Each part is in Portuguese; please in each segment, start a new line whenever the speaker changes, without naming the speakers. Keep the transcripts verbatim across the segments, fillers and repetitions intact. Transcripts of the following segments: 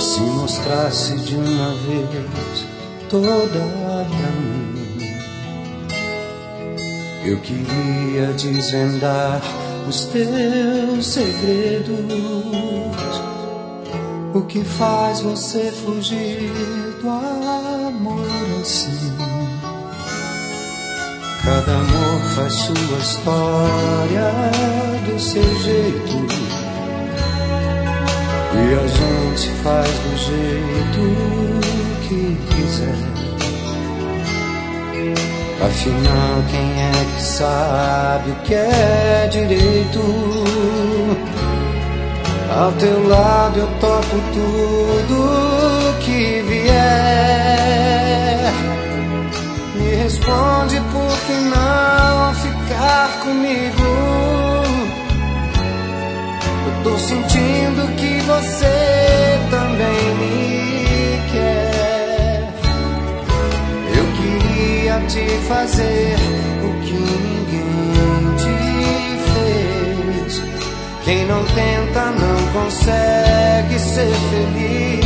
se mostrasse de uma vez toda pra mim. Eu queria desvendar os teus segredos, o que faz você fugir do amor assim. Cada amor faz sua história do seu jeito, e a gente faz do jeito que quiser. Afinal, quem é que sabe o que é direito? Ao teu lado eu topo tudo que vier. Me responde por que não ficar comigo. Eu tô sentindo que você também me quer. Eu queria te fazer o que ninguém te fez. Quem não tenta não consegue ser feliz.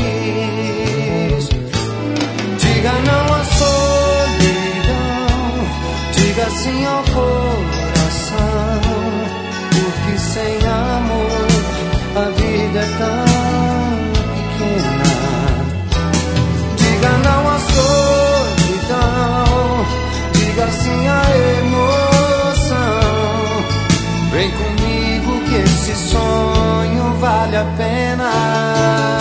Diga não à solidão, diga sim ao coração, porque sem amor a vida é tão pequena. Diga não à solidão, diga sim à emoção. Vem comigo que esse sonho vale a pena.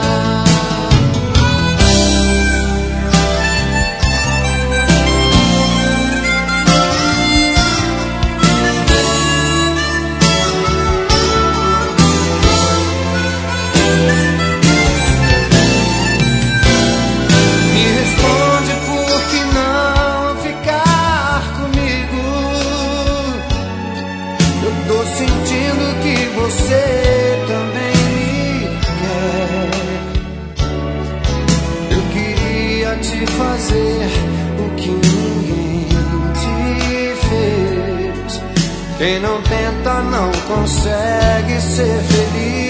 Sentindo que você também me quer. Eu queria te fazer o que ninguém te fez. Quem não tenta não consegue ser feliz.